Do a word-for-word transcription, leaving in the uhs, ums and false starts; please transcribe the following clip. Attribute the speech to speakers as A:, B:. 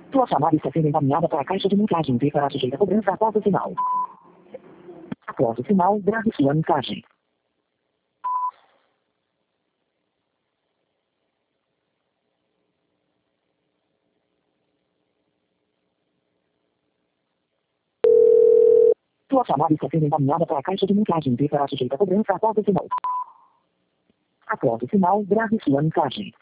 A: Sua chamada está sendo encaminhada para a caixa de mensagem e será sujeita a cobrança após o sinal. Após o sinal, grave sua mensagem. Sua chamada está sendo encaminhada para a caixa de mensagem e será sujeita a cobrança após o sinal. Após o sinal, grave sua mensagem.